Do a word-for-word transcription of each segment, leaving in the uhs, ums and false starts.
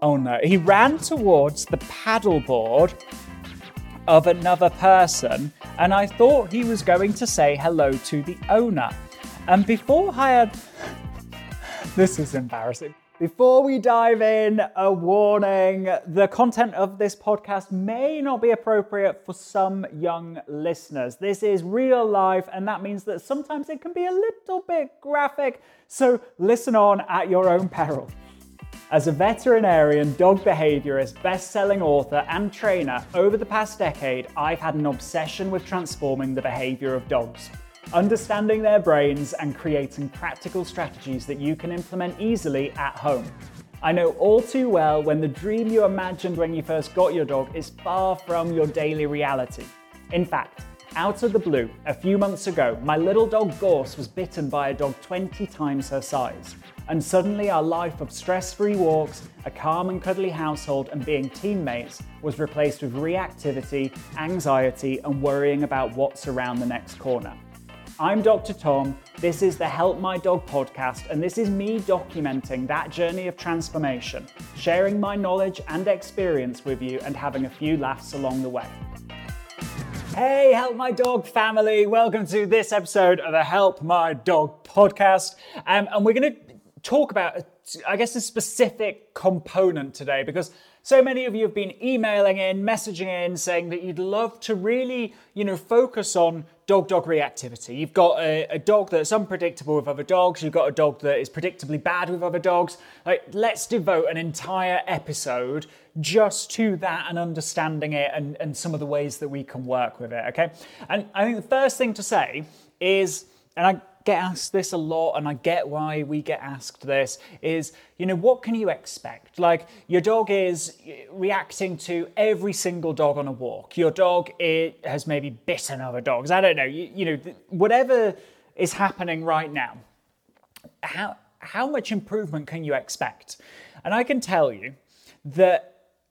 Oh no, he ran towards the paddleboard of another person, and I thought he was going to say hello to the owner. And before I had... This is embarrassing. Before we dive in, a warning, the content of this podcast may not be appropriate for some young listeners. This is real life, and that means that sometimes it can be a little bit graphic, so listen on at your own peril. As a veterinarian, dog behaviorist, best-selling author, and trainer, over the past decade, I've had an obsession with transforming the behavior of dogs, understanding their brains and creating practical strategies that you can implement easily at home. I know all too well when the dream you imagined when you first got your dog is far from your daily reality. In fact, out of the blue, a few months ago, my little dog Gorse was bitten by a dog twenty times her size. And suddenly our life of stress-free walks, a calm and cuddly household, and being teammates was replaced with reactivity, anxiety, and worrying about what's around the next corner. I'm Doctor Tom, this is the Help My Dog podcast, and this is me documenting that journey of transformation, sharing my knowledge and experience with you and having a few laughs along the way. Hey, Help My Dog family, welcome to this episode of the Help My Dog podcast. Um, and we're going to talk about, I guess, a specific component today because so many of you have been emailing in, messaging in, saying that you'd love to really, you know, focus on dog-dog reactivity. You've got a, a dog that's unpredictable with other dogs. You've got a dog that is predictably bad with other dogs. Like, let's devote an entire episode just to that and understanding it and, and some of the ways that we can work with it, okay? And I think the first thing to say is, and I get asked this a lot, and I get why we get asked this, is, you know, what can you expect? Like, your dog is reacting to every single dog on a walk. Your dog it has maybe bitten other dogs. I don't know. You, you know, whatever is happening right now, how how much improvement can you expect? And I can tell you that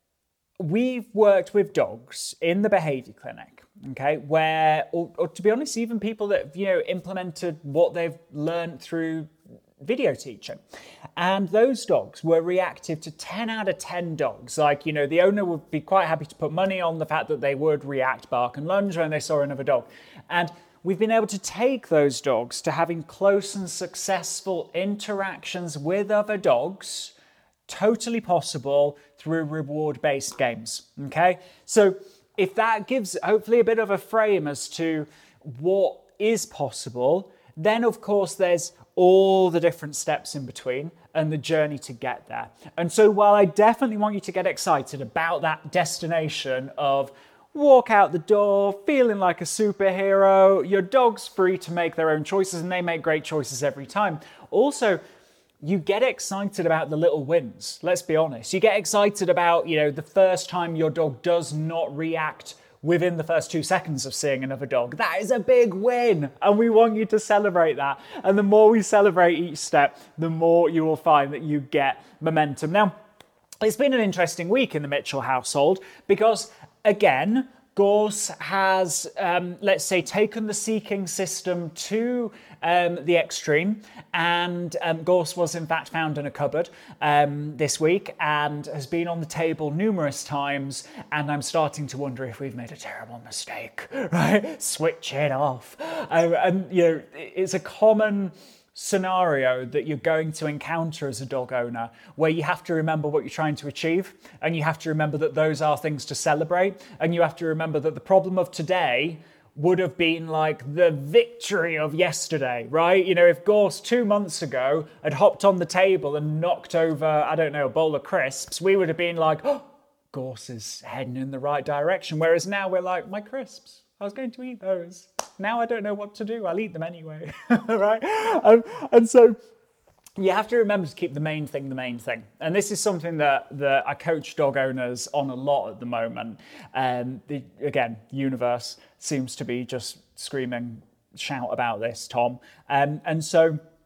we've worked with dogs in the behavior clinic, okay, where, or, or to be honest, even people that have, you know, implemented what they've learned through video teaching. And those dogs were reactive to ten out of ten dogs. Like, you know, the owner would be quite happy to put money on the fact that they would react, bark and lunge when they saw another dog. And we've been able to take those dogs to having close and successful interactions with other dogs, totally possible through reward-based games, okay? So if that gives hopefully a bit of a frame as to what is possible, then of course there's all the different steps in between and the journey to get there. And so while I definitely want you to get excited about that destination of walk out the door, feeling like a superhero, your dog's free to make their own choices and they make great choices every time. Also, you get excited about the little wins, let's be honest. You get excited about, you know, the first time your dog does not react within the first two seconds of seeing another dog. That is a big win, and we want you to celebrate that. And the more we celebrate each step, the more you will find that you get momentum. Now, it's been an interesting week in the Mitchell household because, again, Gorse has, um, let's say, taken the seeking system to um, the extreme, and um, Gorse was in fact found in a cupboard um, this week and has been on the table numerous times, and I'm starting to wonder if we've made a terrible mistake, right? Switch it off. Um, and, you know, it's a common scenario that you're going to encounter as a dog owner where you have to remember what you're trying to achieve, and you have to remember that those are things to celebrate, and you have to remember that the problem of today would have been like the victory of yesterday, right? You know, if Gorse two months ago had hopped on the table and knocked over, I don't know, a bowl of crisps, we would have been like, oh, Gorse is heading in the right direction. Whereas now we're like, my crisps, I was going to eat those. Now I don't know what to do. I'll eat them anyway, right? Um, and so you have to remember to keep the main thing the main thing. And this is something that, that I coach dog owners on a lot at the moment. And the, again, universe seems to be just screaming, shout about this, Tom. Um, and so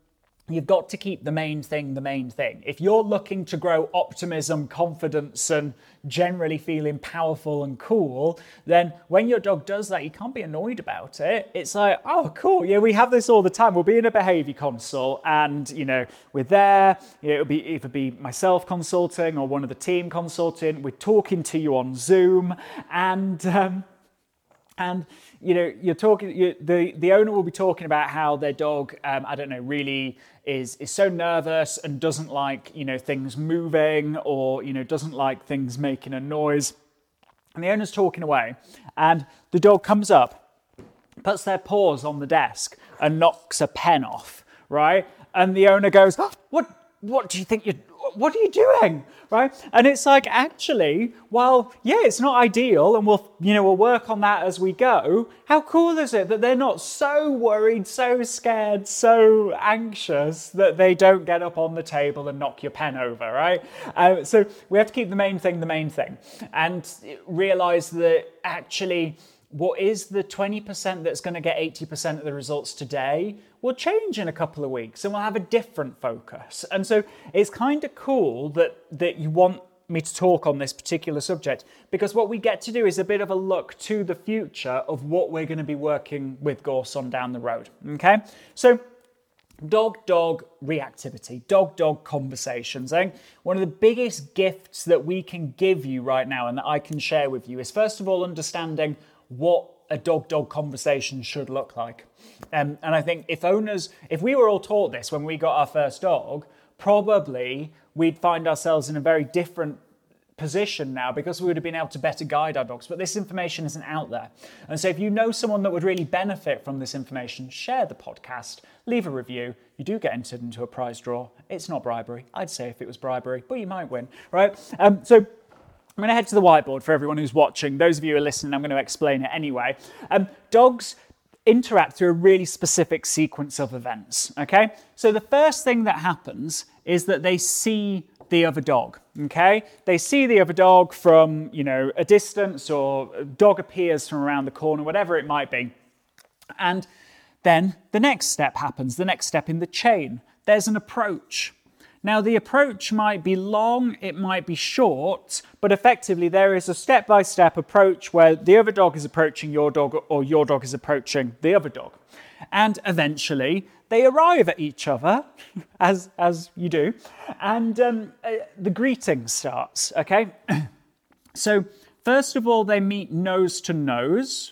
you've got to keep the main thing the main thing. If you're looking to grow optimism, confidence, and generally feeling powerful and cool, then when your dog does that, you can't be annoyed about it. It's like, oh, cool. Yeah, we have this all the time. We'll be in a behavior consult and, you know, we're there. You know, it'll be either be myself consulting or one of the team consulting. We're talking to you on Zoom and, um, and, you know, you're talking, you, the, the owner will be talking about how their dog, um, I don't know, really is, is so nervous and doesn't like, you know, things moving or, you know, doesn't like things making a noise. And the owner's talking away and the dog comes up, puts their paws on the desk and knocks a pen off, right? And the owner goes, oh, what, what do you think you're, what are you doing? Right? And it's like, actually, well, yeah, it's not ideal and we'll, you know, we'll work on that as we go. How cool is it that they're not so worried, so scared, so anxious that they don't get up on the table and knock your pen over, right? Uh, so we have to keep the main thing the main thing and realize that actually what is the twenty percent that's going to get eighty percent of the results today will change in a couple of weeks and we'll have a different focus. And so it's kind of cool that, that you want me to talk on this particular subject because what we get to do is a bit of a look to the future of what we're going to be working with Gorse on down the road. Okay, so dog-dog reactivity, dog-dog conversations. I think one of the biggest gifts that we can give you right now and that I can share with you is first of all understanding what a dog-dog conversation should look like. Um, and I think if owners, if we were all taught this when we got our first dog, probably we'd find ourselves in a very different position now because we would have been able to better guide our dogs. But this information isn't out there. And so if you know someone that would really benefit from this information, share the podcast, leave a review. You do get entered into a prize draw. It's not bribery. I'd say if it was bribery, but you might win, right? Um, so I'm going to head to the whiteboard for everyone who's watching. Those of you who are listening, I'm going to explain it anyway. Um, dogs interact through a really specific sequence of events, okay? So the first thing that happens is that they see the other dog, okay? They see the other dog from, you know, a distance or a dog appears from around the corner, whatever it might be. And then the next step happens, the next step in the chain. There's an approach. Now, the approach might be long, it might be short, but effectively there is a step-by-step approach where the other dog is approaching your dog or your dog is approaching the other dog. And eventually they arrive at each other, as, as you do, and um, uh, the greeting starts, okay? So first of all, they meet nose to nose,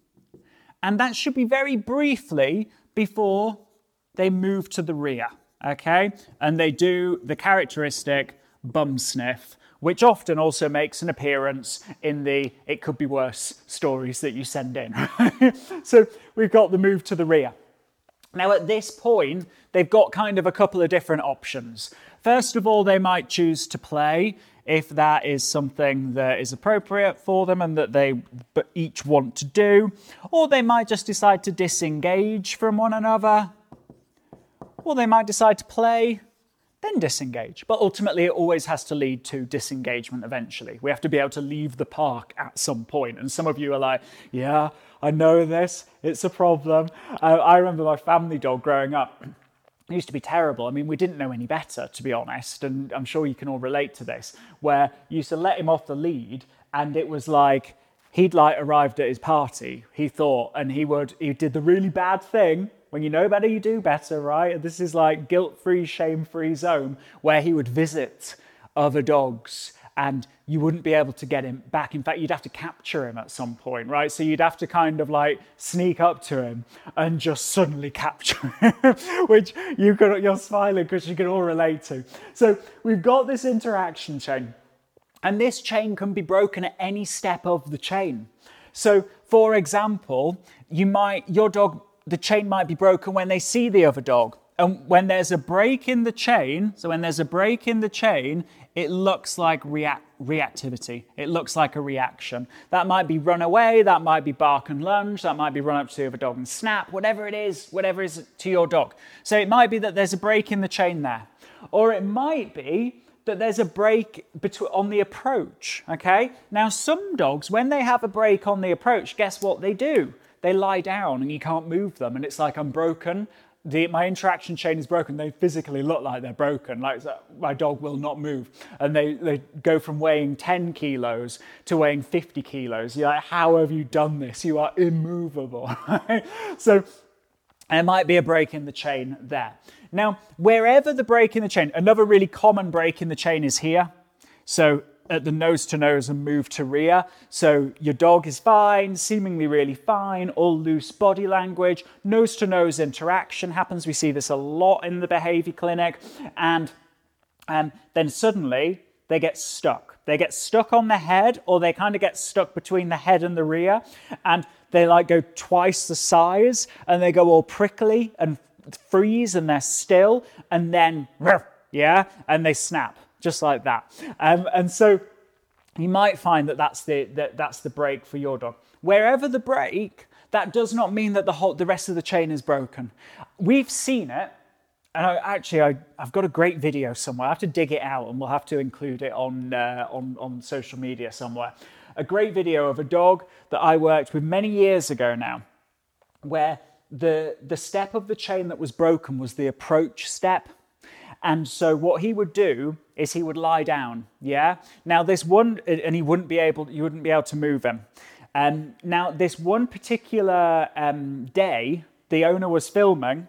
and that should be very briefly before they move to the rear. Okay, and they do the characteristic bum sniff, which often also makes an appearance in the it could be worse stories that you send in. So we've got the move to the rear. Now at this point, they've got kind of a couple of different options. First of all, they might choose to play if that is something that is appropriate for them and that they each want to do, or they might just decide to disengage from one another. Or they might decide to play, then disengage. But ultimately, it always has to lead to disengagement eventually. We have to be able to leave the park at some point. And some of you are like, yeah, I know this. It's a problem. Uh, I remember my family dog growing up. It used to be terrible. I mean, we didn't know any better, to be honest. And I'm sure you can all relate to this, where you used to let him off the lead and it was like, he'd like arrived at his party, he thought, and he would, he did the really bad thing. When you know better, you do better, right? This is like guilt-free, shame-free zone where he would visit other dogs and you wouldn't be able to get him back. In fact, you'd have to capture him at some point, right? So you'd have to kind of like sneak up to him and just suddenly capture him, which you could, you're smiling because you can all relate to. So we've got this interaction chain, and this chain can be broken at any step of the chain. So for example, you might, your dog, the chain might be broken when they see the other dog. And when there's a break in the chain, so when there's a break in the chain, it looks like react, reactivity. It looks like a reaction. That might be run away, that might be bark and lunge, that might be run up to the other dog and snap, whatever it is, whatever is to your dog. So it might be that there's a break in the chain there. Or it might be that there's a break between, on the approach, okay? Now, some dogs, when they have a break on the approach, guess what they do? They lie down and you can't move them. And it's like, I'm broken. the, my interaction chain is broken, they physically look like they're broken, like my dog will not move. And they, they go from weighing ten kilos to weighing fifty kilos. You're like, how have you done this? You are immovable. Right? So there might be a break in the chain there. Now, wherever the break in the chain, another really common break in the chain is here. So at the nose to nose and move to rear. So your dog is fine, seemingly really fine, all loose body language, nose to nose interaction happens. We see this a lot in the behavior clinic. And um, then suddenly they get stuck. They get stuck on the head, or they kind of get stuck between the head and the rear. And they like go twice the size, and they go all prickly and freeze, and they're still, and then, yeah, and they snap. Just like that. Um, and so you might find that that's the, that, that's the break for your dog. Wherever the break, that does not mean that the whole the rest of the chain is broken. We've seen it, and I, actually I, I've got a great video somewhere. I have to dig it out, and we'll have to include it on, uh, on, on social media somewhere. A great video of a dog that I worked with many years ago now, where the, the step of the chain that was broken was the approach step. And so what he would do is he would lie down, yeah? Now this one, and he wouldn't be able, you wouldn't be able to move him. Um, now this one particular um, day, the owner was filming.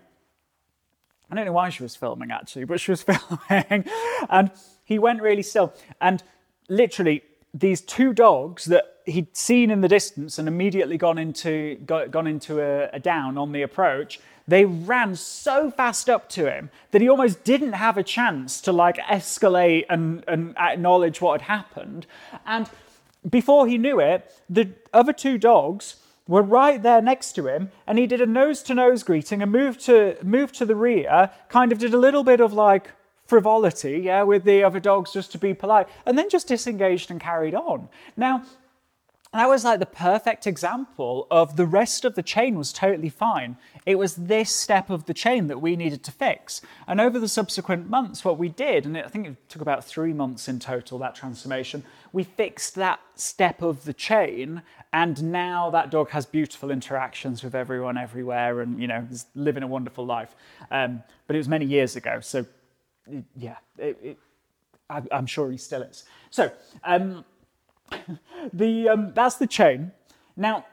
I don't know why she was filming actually, but she was filming. And he went really still. And literally these two dogs that he'd seen in the distance and immediately gone into, got, gone into a, a down on the approach, they ran so fast up to him that he almost didn't have a chance to like escalate and, and acknowledge what had happened. And before he knew it, the other two dogs were right there next to him, and he did a nose-to-nose greeting and moved to, moved to the rear, kind of did a little bit of like frivolity, yeah, with the other dogs just to be polite, and then just disengaged and carried on. Now, that was like the perfect example of the rest of the chain was totally fine. It was this step of the chain that we needed to fix. And over the subsequent months, what we did, and I think it took about three months in total, that transformation, we fixed that step of the chain. And now that dog has beautiful interactions with everyone everywhere and, you know, is living a wonderful life. Um, but it was many years ago. So, yeah, it, it, I, I'm sure he still is. So, um, the um, that's the chain. Now,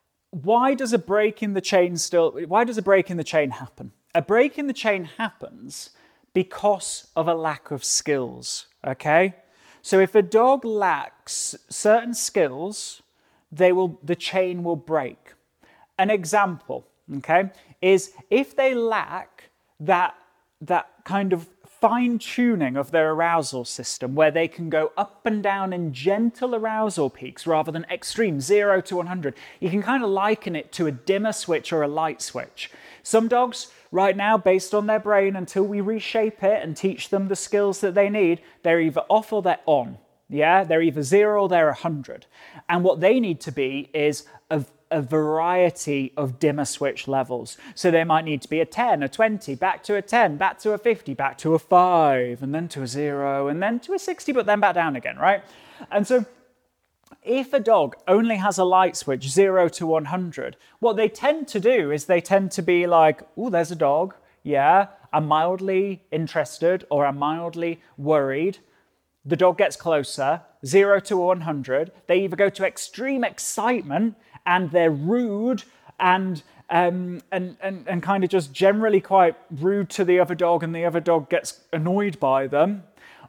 why does a break in the chain still, why does a break in the chain happen? A break in the chain happens because of a lack of skills, okay? So if a dog lacks certain skills, they will, the chain will break. An example, okay, is if they lack that, that kind of fine-tuning of their arousal system where they can go up and down in gentle arousal peaks rather than extreme, zero to one hundred. You can kind of liken it to a dimmer switch or a light switch. Some dogs right now, based on their brain, until we reshape it and teach them the skills that they need, they're either off or they're on. Yeah, they're either zero or they're one hundred. And what they need to be is a a variety of dimmer switch levels. So they might need to be a ten, a twenty, back to a ten, back to a fifty, back to a five, and then to a zero, and then to a sixty, but then back down again, right? And so if a dog only has a light switch, zero to one hundred, what they tend to do is they tend to be like, oh, there's a dog. Yeah, I'm mildly interested or I'm mildly worried. The dog gets closer, zero to one hundred. They either go to extreme excitement and they're rude and, um, and, and, and kind of just generally quite rude to the other dog and the other dog gets annoyed by them.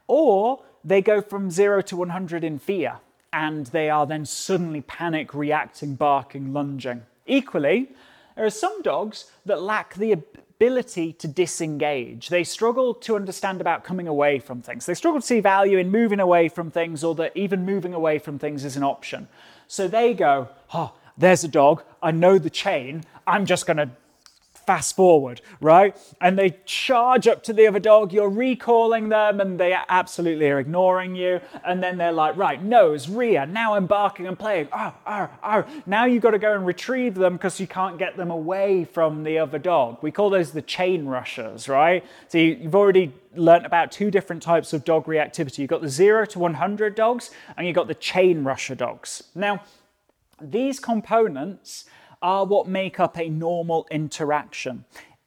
Or they go from zero to one hundred in fear and they are then suddenly panic reacting, barking, lunging. Equally, there are some dogs that lack the ability to disengage. They struggle to understand about coming away from things. They struggle to see value in moving away from things, or that even moving away from things is an option. So they go, oh, there's a dog. I know the chain. I'm just going to fast forward, right? And they charge up to the other dog. You're recalling them and they absolutely are ignoring you. And then they're like, right, nose, rear. Now I'm barking and playing. Oh, oh, oh. Now you've got to go and retrieve them because you can't get them away from the other dog. We call those the chain rushers, right? So you've already learnt about two different types of dog reactivity. You've got the zero to one hundred dogs and you've got the chain rusher dogs. Now, these components are what make up a normal interaction.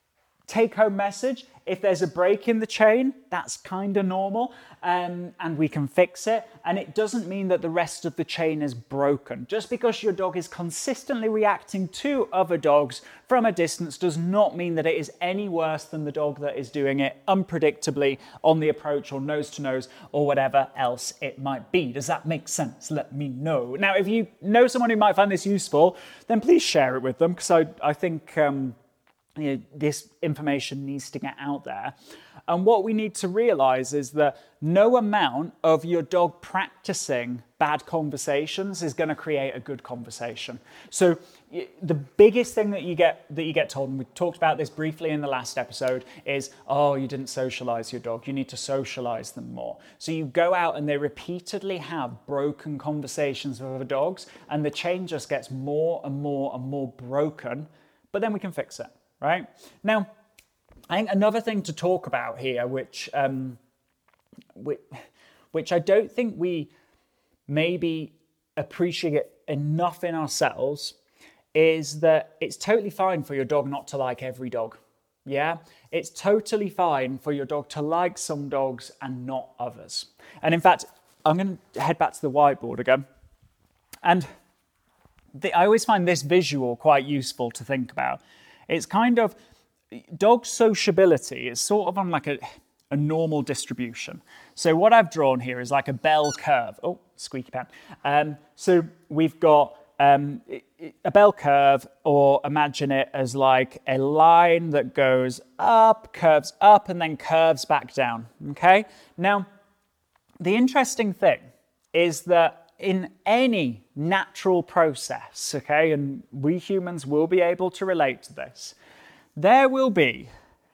take-home message, if there's a break in the chain, that's kind of normal, um, and we can fix it. And it doesn't mean that the rest of the chain is broken. Just because your dog is consistently reacting to other dogs from a distance does not mean that it is any worse than the dog that is doing it unpredictably on the approach or nose to nose or whatever else it might be. Does that make sense? Let me know. Now, if you know someone who might find this useful, then please share it with them, because I, I think... Um, You know, this information needs to get out there. And what we need to realize is that no amount of your dog practicing bad conversations is going to create a good conversation. So the biggest thing that you get that you get told, and we talked about this briefly in the last episode, is, oh, you didn't socialize your dog. You need to socialize them more. So you go out and they repeatedly have broken conversations with other dogs, and the chain just gets more and more and more broken, but then we can fix it. Right? Now, I think another thing to talk about here, which, um, which, which I don't think we maybe appreciate enough in ourselves, is that it's totally fine for your dog not to like every dog. Yeah? It's totally fine for your dog to like some dogs and not others. And in fact, I'm going to head back to the whiteboard again. And the, I always find this visual quite useful to think about. It's kind of, dog sociability is sort of on like a, a normal distribution. So what I've drawn here is like a bell curve. Oh, squeaky pan. Um, so we've got um, a bell curve, or imagine it as like a line that goes up, curves up, and then curves back down, okay? Now, the interesting thing is that in any natural process, okay, and we humans will be able to relate to this, there will be,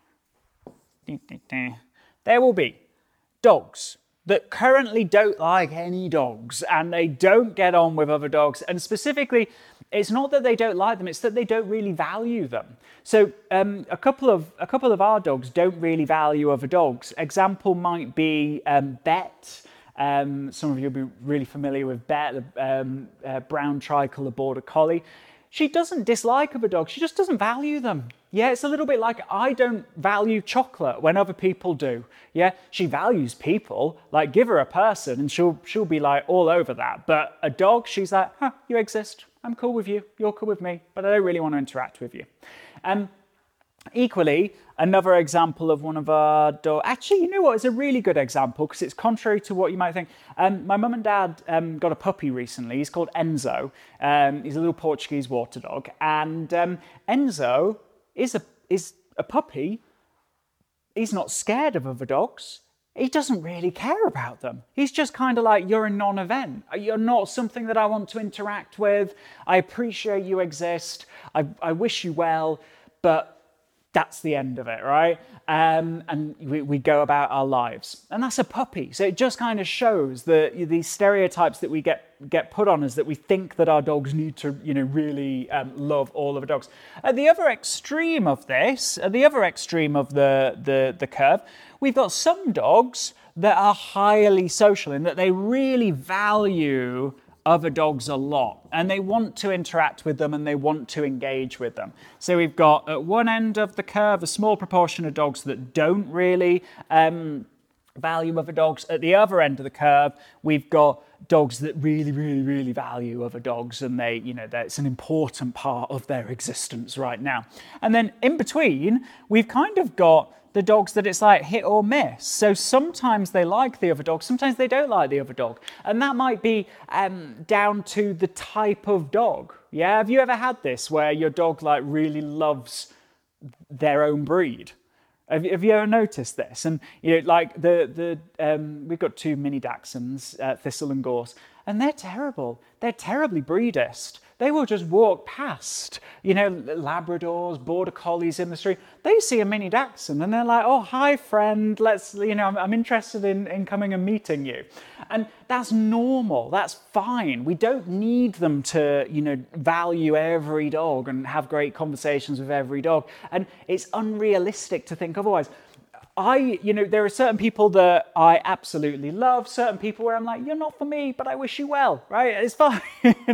there will be dogs that currently don't like any dogs, and they don't get on with other dogs. And specifically, it's not that they don't like them, it's that they don't really value them. So um, a couple of a couple of our dogs don't really value other dogs. Example might be um, Bet. Um, some of you will be really familiar with Bet, the um, uh, brown tricolour border collie. She doesn't dislike other dogs, she just doesn't value them. Yeah, it's a little bit like I don't value chocolate when other people do. Yeah, she values people, like give her a person and she'll she'll be like all over that. But a dog, she's like, huh, you exist, I'm cool with you, you're cool with me, but I don't really want to interact with you. Um, Equally, another example of one of our dogs. Actually, you know what? It's a really good example because it's contrary to what you might think. Um, my mum and dad um, got a puppy recently. He's called Enzo. Um, he's a little Portuguese water dog. And um, Enzo is a, is a puppy. He's not scared of other dogs. He doesn't really care about them. He's just kind of like, you're a non-event. You're not something that I want to interact with. I appreciate you exist. I, I wish you well, but that's the end of it, right? Um, and we, we go about our lives. And that's a puppy. So it just kind of shows the these stereotypes that we get get put on us, that we think that our dogs need to, you know, really um, love all of the dogs. At the other extreme of this, at the other extreme of the, the, the curve, we've got some dogs that are highly social in that they really value other dogs a lot, and they want to interact with them and they want to engage with them. So we've got at one end of the curve a small proportion of dogs that don't really um, value other dogs. At the other end of the curve, we've got dogs that really, really, really value other dogs, and they, you know, it's an important part of their existence right now. And then in between, we've kind of got the dogs that it's like hit or miss. So sometimes they like the other dog, sometimes they don't like the other dog. And that might be um, down to the type of dog. Yeah, have you ever had this where your dog like really loves their own breed? Have you, have you ever noticed this? And you know, like the the um, we've got two mini Dachshunds, uh, Thistle and Gorse, and they're terrible. They're terribly breedist. They will just walk past, you know, Labradors, Border Collies in the street. They see a mini Dachshund and they're like, oh, hi, friend. Let's, you know, I'm, I'm interested in, in coming and meeting you. And that's normal. That's fine. We don't need them to, you know, value every dog and have great conversations with every dog. And it's unrealistic to think otherwise. I, you know, there are certain people that I absolutely love, certain people where I'm like, you're not for me, but I wish you well, right? It's fine.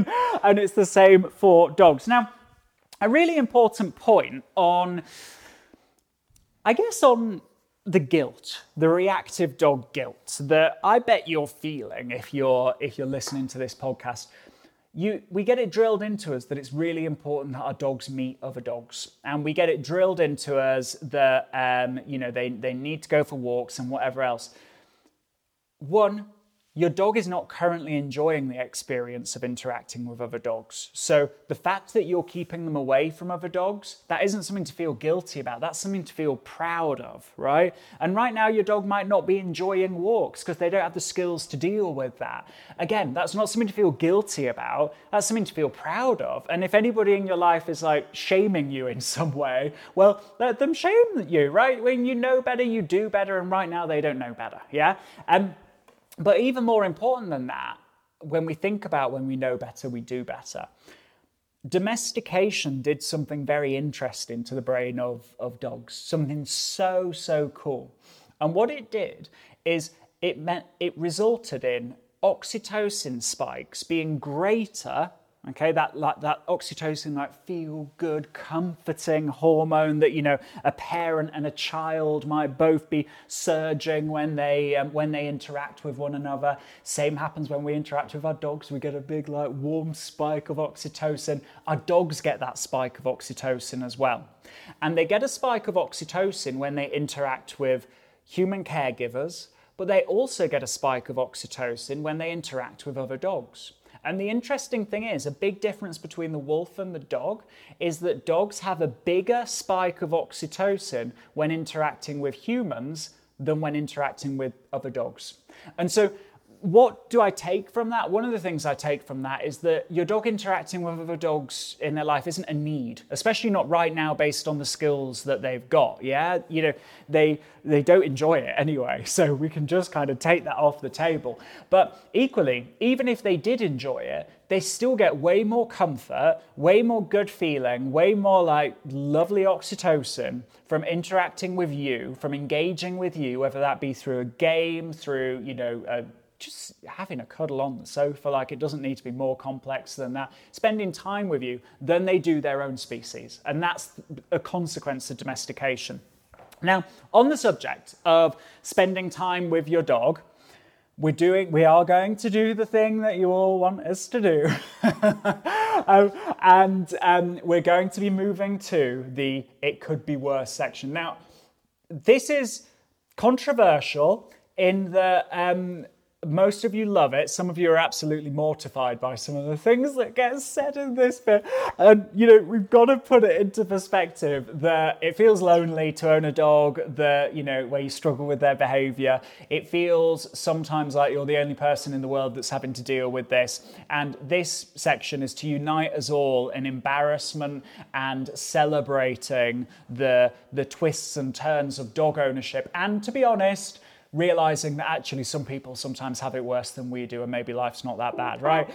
And it's the same for dogs. Now, a really important point on I guess on the guilt, the reactive dog guilt that I bet you're feeling if you're if you're listening to this podcast. You, we get it drilled into us that it's really important that our dogs meet other dogs, and we get it drilled into us that um, you know they they need to go for walks and whatever else. One, your dog is not currently enjoying the experience of interacting with other dogs. So the fact that you're keeping them away from other dogs, that isn't something to feel guilty about. That's something to feel proud of, right? And right now your dog might not be enjoying walks because they don't have the skills to deal with that. Again, that's not something to feel guilty about. That's something to feel proud of. And if anybody in your life is like shaming you in some way, well, let them shame you, right? When you know better, you do better. And right now they don't know better, yeah? Um, But even more important than that, when we think about when we know better, we do better. Domestication did something very interesting to the brain of, of dogs, something so, so cool. And what it did is it meant it resulted in oxytocin spikes being greater. Okay, that like that oxytocin, like feel good, comforting hormone that, you know, a parent and a child might both be surging when they um, when they interact with one another. Same happens when we interact with our dogs. We get a big like warm spike of oxytocin. Our dogs get that spike of oxytocin as well, and they get a spike of oxytocin when they interact with human caregivers, but they also get a spike of oxytocin when they interact with other dogs. And the interesting thing is, a big difference between the wolf and the dog is that dogs have a bigger spike of oxytocin when interacting with humans than when interacting with other dogs. And so what do I take from that? One of the things I take from that is that your dog interacting with other dogs in their life isn't a need, especially not right now based on the skills that they've got. Yeah, you know, they they don't enjoy it anyway, so we can just kind of take that off the table. But equally, even if they did enjoy it, they still get way more comfort, way more good feeling, way more like lovely oxytocin from interacting with you, from engaging with you, whether that be through a game, through, you know, a just having a cuddle on the sofa. Like, it doesn't need to be more complex than that. Spending time with you than they do their own species. And that's a consequence of domestication. Now, on the subject of spending time with your dog, we're doing, we are going to do the thing that you all want us to do. um, and um, we're going to be moving to the It Could Be Worse section. Now, this is controversial in the... Um, Most of you love it. Some of you are absolutely mortified by some of the things that get said in this bit. And, you know, we've got to put it into perspective that it feels lonely to own a dog, that, you know, where you struggle with their behavior. It feels sometimes like you're the only person in the world that's having to deal with this. And this section is to unite us all in embarrassment and celebrating the, the twists and turns of dog ownership. And to be honest, realizing that actually some people sometimes have it worse than we do, and maybe life's not that bad, right?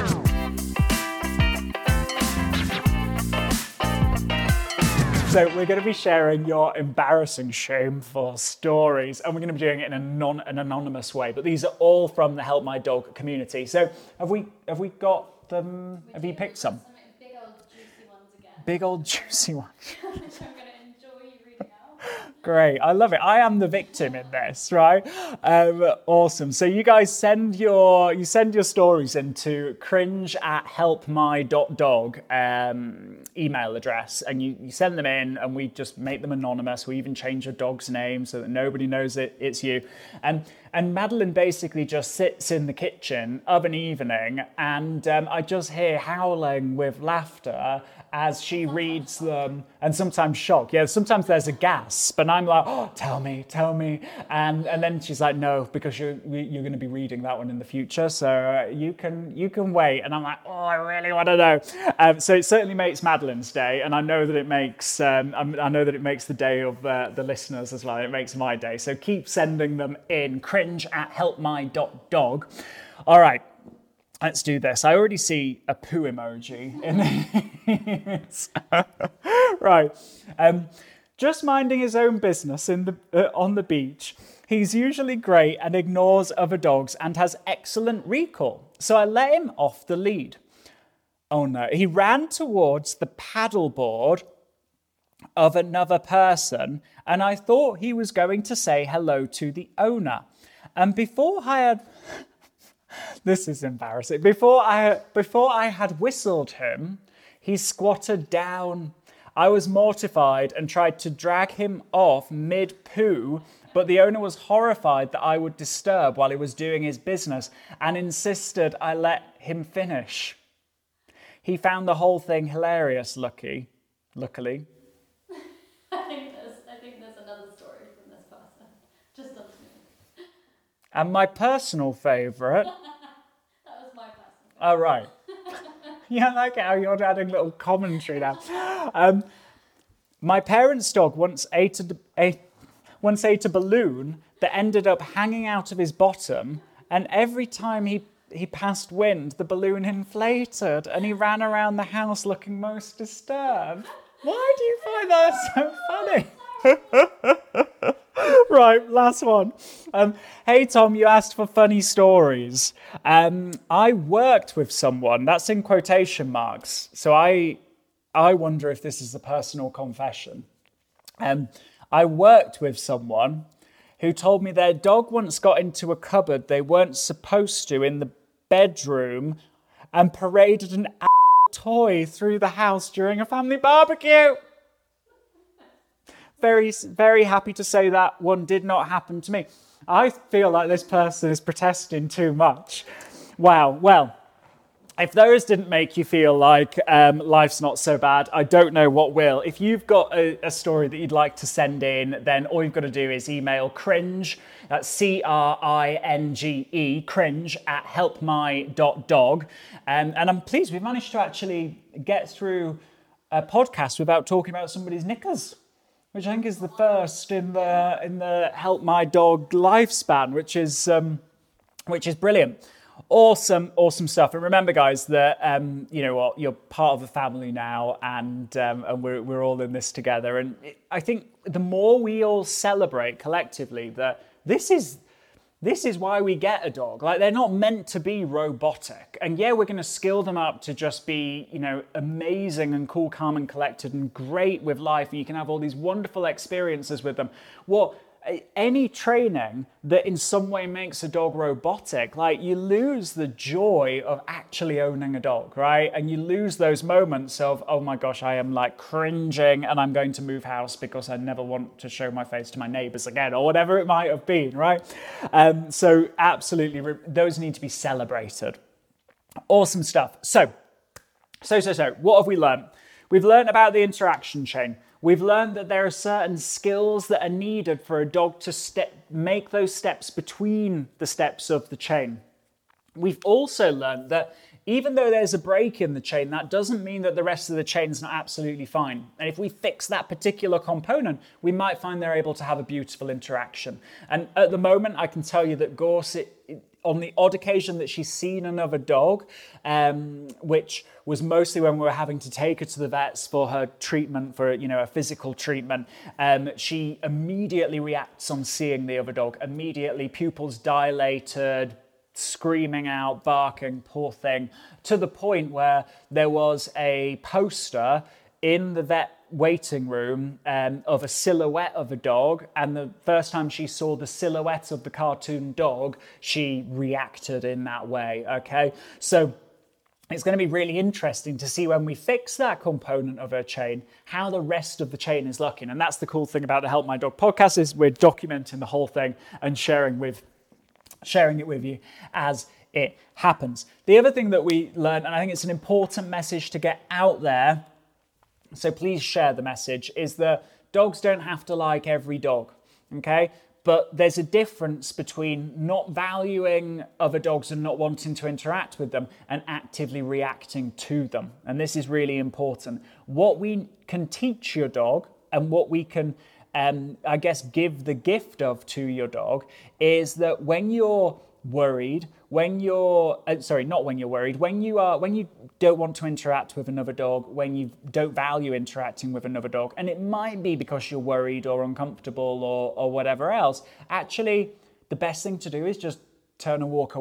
So we're going to be sharing your embarrassing, shameful stories, and we're going to be doing it in a non an anonymous way. But these are all from the Help My Dog community. So have we have we got them? Have you picked some? Some big old juicy ones again. Big old juicy ones. Which I'm going to enjoy you reading out. Great, I love it. I am the victim in this, right? Um, awesome. So you guys send your you send your stories into cringe at helpmy.dog um, email address, and you, you send them in, and we just make them anonymous. We even change your dog's name so that nobody knows it it's you. And and Madeline basically just sits in the kitchen of an evening, and um, I just hear howling with laughter as she reads them, and sometimes shock. Yeah, sometimes there's a gasp, and I'm like, oh, tell me, tell me. And and then she's like, no, because you're you're going to be reading that one in the future, so uh, you can you can wait. And I'm like, oh, I really want to know. Um, so it certainly makes Madeline's day, and I know that it makes um, I know that it makes the day of uh, the listeners as well. It makes my day. So keep sending them in. Cringe at helpmy.dog. All right. Let's do this. I already see a poo emoji in this. Right. Um, just minding his own business in the uh, on the beach. He's usually great and ignores other dogs and has excellent recall. So I let him off the lead. Oh no. He ran towards the paddleboard of another person, and I thought he was going to say hello to the owner. And before I had this is embarrassing. Before I before I had whistled him, he squatted down. I was mortified and tried to drag him off mid-poo, but the owner was horrified that I would disturb while he was doing his business and insisted I let him finish. He found the whole thing hilarious, lucky, luckily. I think there's, I think there's another story from this person. Just on me. And my personal favourite... That was my personal favourite. Oh, right. Yeah, I like how you're adding little commentary now. Um, my parents' dog once ate a, a, once ate a balloon that ended up hanging out of his bottom, and every time he, he passed wind, the balloon inflated, and he ran around the house looking most disturbed. Why do you find that so funny? Right, last one. Um, hey, Tom, you asked for funny stories. Um, I worked with someone, that's in quotation marks, so I I wonder if this is a personal confession. Um, I worked with someone who told me their dog once got into a cupboard they weren't supposed to in the bedroom and paraded an toy through the house during a family barbecue. Very, very happy to say that one did not happen to me. I feel like this person is protesting too much. Wow. Well, if those didn't make you feel like um, life's not so bad, I don't know what will. If you've got a, a story that you'd like to send in, then all you've got to do is email cringe, that's C R I N G E, cringe, at helpmy dot dog. Um, and I'm pleased we've managed to actually get through a podcast without talking about somebody's knickers, which I think is the first in the in the Help My Dog lifespan, which is um, which is brilliant. Awesome, awesome stuff. And remember, guys, that um, you know what, you're part of a family now, and um, and we're we're all in this together. And it, I think the more we all celebrate collectively that this is this is why we get a dog. Like, they're not meant to be robotic. And yeah, we're going to skill them up to just be, you know, amazing and cool, calm and collected and great with life. And you can have all these wonderful experiences with them. What any training that in some way makes a dog robotic, like, you lose the joy of actually owning a dog, right? And you lose those moments of, oh my gosh, I am like cringing and I'm going to move house because I never want to show my face to my neighbors again, or whatever it might have been, right? Um, so absolutely, those need to be celebrated. Awesome stuff. So, so, so, so, what have we learned? We've learned about the interaction chain. We've learned that there are certain skills that are needed for a dog to step, make those steps between the steps of the chain. We've also learned that even though there's a break in the chain, that doesn't mean that the rest of the chain's not absolutely fine. And if we fix that particular component, we might find they're able to have a beautiful interaction. And at the moment, I can tell you that Gorse, it, it, on the odd occasion that she's seen another dog, um, which was mostly when we were having to take her to the vets for her treatment, for, you know, a physical treatment, um, she immediately reacts on seeing the other dog, immediately pupils dilated, screaming out, barking, poor thing, to the point where there was a poster in the vet waiting room um, of a silhouette of a dog, and the first time she saw the silhouette of the cartoon dog, she reacted in that way, okay? So it's going to be really interesting to see when we fix that component of her chain, how the rest of the chain is looking. And that's the cool thing about the Help My Dog podcast, is we're documenting the whole thing and sharing with sharing it with you as it happens. The other thing that we learned, and I think it's an important message to get out there, so please share the message, is that dogs don't have to like every dog, okay? But there's a difference between not valuing other dogs and not wanting to interact with them and actively reacting to them. And this is really important. What we can teach your dog and what we can, um, I guess, give the gift of to your dog is that when you're worried, when you're uh, sorry, not when you're worried, when you are, when you don't want to interact with another dog, when you don't value interacting with another dog, and it might be because you're worried or uncomfortable or or whatever else, actually the best thing to do is just turn and walk away.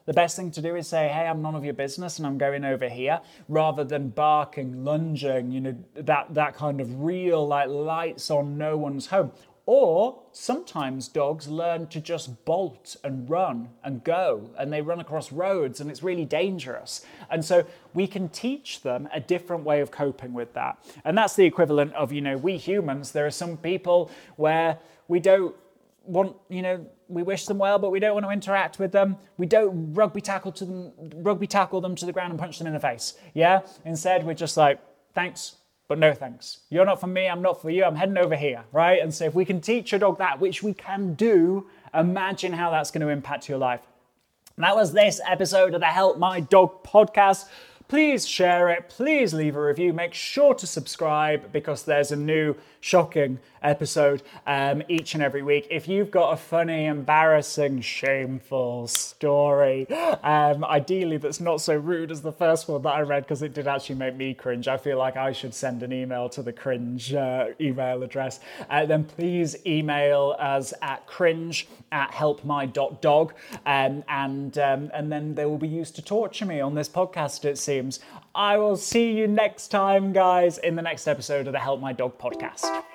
The best thing to do is say, hey, I'm none of your business and I'm going over here, rather than barking, lunging, you know, that, that kind of real, like, lights on no one's home. Or sometimes dogs learn to just bolt and run and go, and they run across roads, and it's really dangerous. And so we can teach them a different way of coping with that. And that's the equivalent of, you know, we humans, there are some people where we don't want, you know, we wish them well, but we don't want to interact with them. We don't rugby tackle to them, rugby tackle them to the ground and punch them in the face. Yeah. Instead, we're just like, thanks, but no thanks. You're not for me. I'm not for you. I'm heading over here. Right. And so if we can teach a dog that, which we can do, imagine how that's going to impact your life. And that was this episode of the Help My Dog podcast. Please share it. Please leave a review. Make sure to subscribe, because there's a new shocking episode um, each and every week. If you've got a funny, embarrassing, shameful story, um, ideally that's not so rude as the first one that I read, because it did actually make me cringe. I feel like I should send an email to the cringe uh, email address. Uh, then please email us at cringe at helpmy dot dog, um, and um, and then they will be used to torture me on this podcast, it seems. I will see you next time, guys, in the next episode of the Help My Dog podcast.